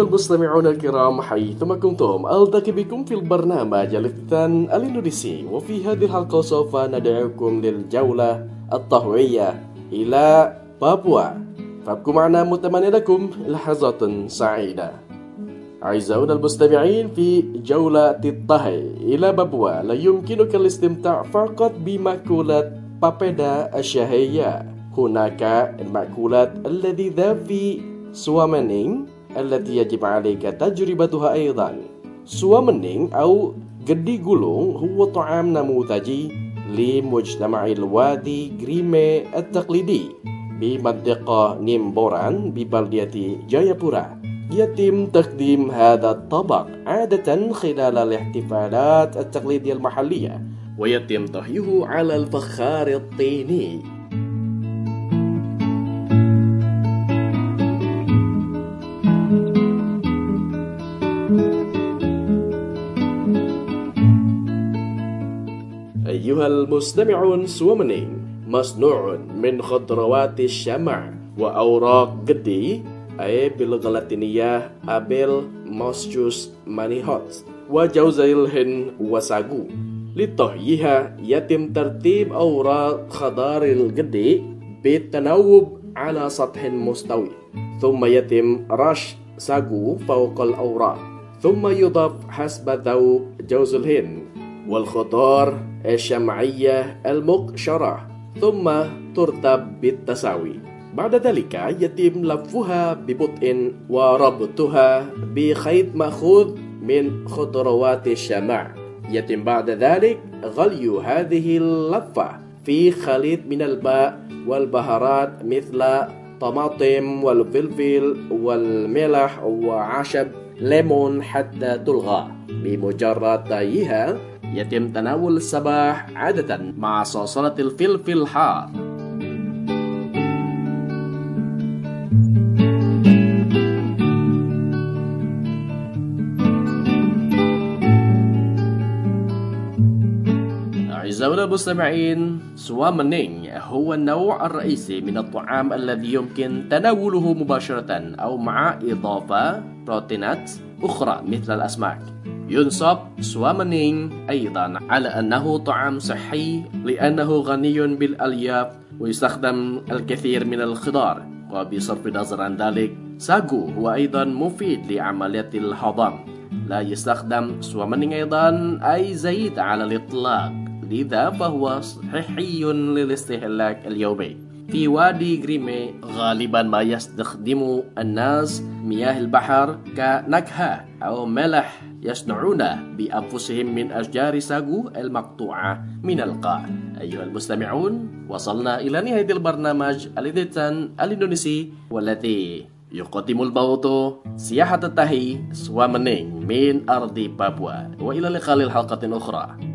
المستمعون الكرام حيثما كنتم، ألتقي بكم في البرنامج الافتتان الإندونيسي، وفي هذه الحلقة سوف ندعوكم للجولة الطهوية إلى بابوا. فابقوا معنا متمنى لكم لحظات سعيدة. أعزائنا المستمعين، في جولة الطهي إلى بابوا لا يمكنك الاستمتاع فقط بمأكولات بابeda الشهية. هناك المأكولات اللذيذة في سوامنينج التي يجب عليك تجربتها أيضا. سوامنينج أو gedi gulung هو طعام نموذجي لمجتمع الوادي غريمي التقليدي بمنطقة نيمبوران ببلدية جايابورا. يتم تقديم هذا الطبق عادة خلال الاحتفالات التقليدية المحلية، ويتم طهيه على الفخار الطيني. أيها المستمعون، سوامنينج مصنوع من خضروات الشمع وأوراق gedi أي باللغة اللاتينية أبيل موسجوس مانيهوت وجوز الهند وساغو. لطهيها يتم ترتيب أوراق خضار الgedi بالتناوب على سطح مستوي، ثم يتم رش ساغو فوق الأوراق، ثم يضاف حسب ذوق جوز الهند والخضار الشمعية المقشرة، ثم ترتب بالتساوي. بعد ذلك يتم لفها ببطء وربطها بخيط مأخوذ من خضروات الشمع. يتم بعد ذلك غلي هذه اللفة في خليط من الماء والبهارات مثل طماطم والفلفل والملح وعشب ليمون حتى تلغى. بمجرد طهيها يتم تناول الصباح عادة مع صلصة الفلفل الحار. أعزائنا المستمعين، سوامنينج هو النوع الرئيسي من الطعام الذي يمكن تناوله مباشرة أو مع إضافة بروتينات أخرى مثل الأسماك. ينصب سوامنينج أيضا على أنه طعام صحي لأنه غني بالألياف ويستخدم الكثير من الخضار. وبصرف النظر عن ذلك، ساغو هو أيضا مفيد لعملية الهضم. لا يستخدم سوامنينج أيضا أي زيت على الإطلاق، لذا فهو صحي للاستهلاك اليومي. في وادي غريمي غالبا ما يستخدم الناس مياه البحر كنكهة أو ملح يصنعونه بأنفسهم من أشجار ساغو المقطوعة من القاع. أيها المستمعون، وصلنا إلى نهاية البرنامج الافتتان الإندونيسي، والذي يقدم الموضوع سياحة الطهي سوامنينج من أرض بابوا. وإلى اللقاء للحلقة أخرى.